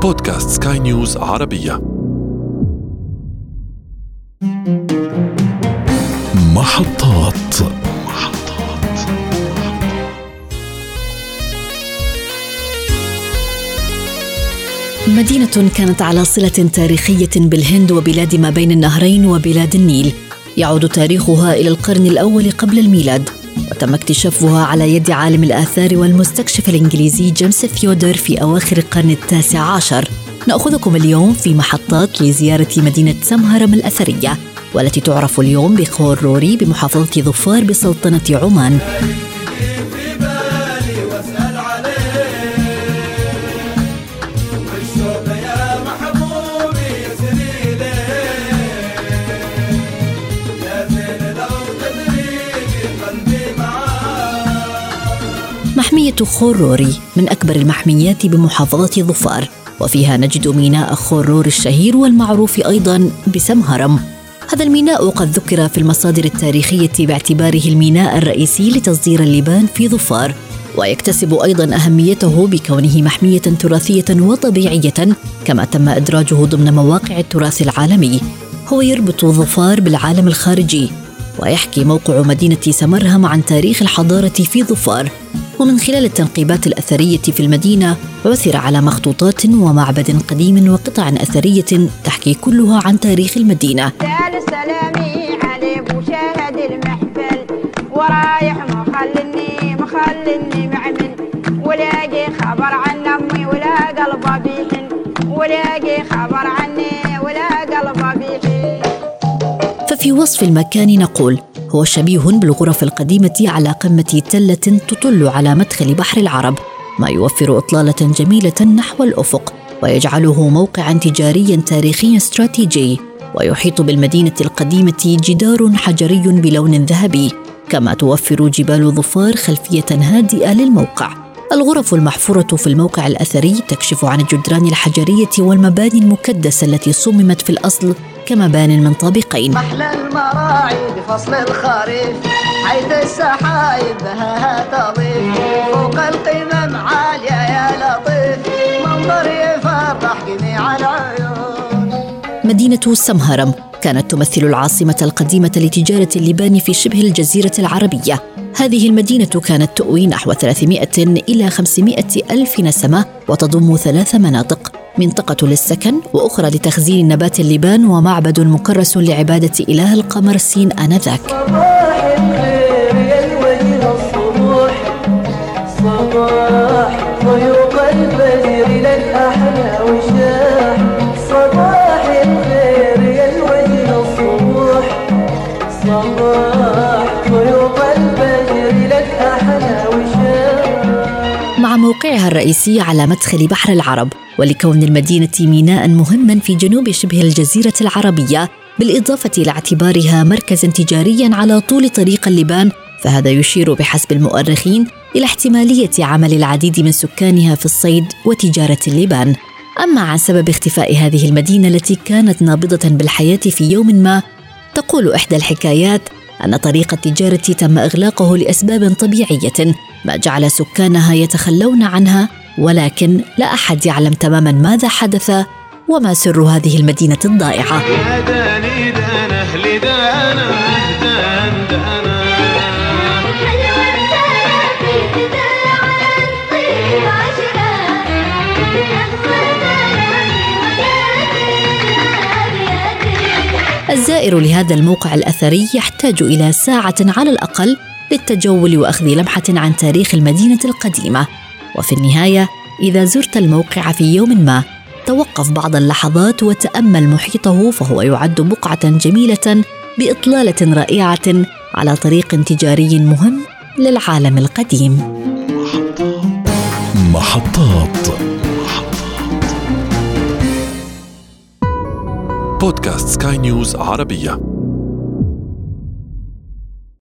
بودكاست سكاي نيوز عربية. محطات. مدينة كانت على صلة تاريخية بالهند وبلاد ما بين النهرين وبلاد النيل، يعود تاريخها إلى القرن الأول قبل الميلاد، وتم اكتشافها على يد عالم الآثار والمستكشف الإنجليزي جيمس ثيودر في أواخر القرن التاسع عشر. نأخذكم اليوم في محطات لزيارة مدينة سمهرم الأثرية، والتي تعرف اليوم بخور روري بمحافظة ظفار بسلطنة عمان. محمية خور روري من أكبر المحميات بمحافظة ظفار، وفيها نجد ميناء خور روري الشهير والمعروف أيضاً بسمهرم. هذا الميناء قد ذكر في المصادر التاريخية باعتباره الميناء الرئيسي لتصدير اللبان في ظفار، ويكتسب أيضاً أهميته بكونه محمية تراثية وطبيعية، كما تم إدراجه ضمن مواقع التراث العالمي. هو يربط ظفار بالعالم الخارجي، ويحكي موقع مدينة سمهرم عن تاريخ الحضارة في ظفار. ومن خلال التنقيبات الأثرية في المدينة عثر على مخطوطات ومعبد قديم وقطع أثرية تحكي كلها عن تاريخ المدينة. سلامي علي بشاهد المحفل ورايح مخلني معمن ولاقي خبر عن أمي ولا قلبه بيحن ولاقي خبر عني ولا قلبه بيحن. ففي وصف المكان نقول هو شبيه بالغرف القديمة على قمة تلة تطل على مدخل بحر العرب، ما يوفر إطلالة جميلة نحو الأفق ويجعله موقعاً تجارياً تاريخياً استراتيجي. ويحيط بالمدينة القديمة جدار حجري بلون ذهبي، كما توفر جبال ظفار خلفية هادئة للموقع. الغرف المحفورة في الموقع الأثري تكشف عن الجدران الحجرية والمباني المكدسة التي صممت في الأصل كمبان من طابقين. محلى المراعي بفصل الخريف حيث السحايب بها تضيف فوق القمم عالية يا لطيف منظر يفرح جميع العيون. مدينة سمهرم كانت تمثل العاصمة القديمة لتجارة اللبان في شبه الجزيرة العربية. هذه المدينة كانت تؤوي نحو 300 إلى 500 ألف نسمة، وتضم 3 مناطق: منطقة للسكن، وأخرى لتخزين نبات اللبان، ومعبد مكرس لعبادة إله القمر سين آنذاك. صباح الخير يا الوجه الصبوح صباح ضيوف الفجر للأحلى وشاح صباح الخير يا الوجه الصبوح صباح ضيوف الفجر للأحلى وشاح. مع موقعها الرئيسي على مدخل بحر العرب، ولكون المدينة ميناء مهما في جنوب شبه الجزيرة العربية، بالإضافة إلى اعتبارها مركزا تجاريا على طول طريق اللبان، فهذا يشير بحسب المؤرخين إلى احتمالية عمل العديد من سكانها في الصيد وتجارة اللبان. أما عن سبب اختفاء هذه المدينة التي كانت نابضة بالحياة في يوم ما، تقول إحدى الحكايات أن طريق التجارة تم إغلاقه لأسباب طبيعية، ما جعل سكانها يتخلون عنها، ولكن لا أحد يعلم تماماً ماذا حدث وما سر هذه المدينة الضائعة. الزائر لهذا الموقع الأثري يحتاج إلى ساعة على الأقل للتجول وأخذ لمحة عن تاريخ المدينة القديمة. وفي النهاية، إذا زرت الموقع في يوم ما، توقف بعض اللحظات وتأمل محيطه، فهو يعد بقعة جميلة بإطلالة رائعة على طريق تجاري مهم للعالم القديم. محطات. بودكاست سكاي نيوز عربية.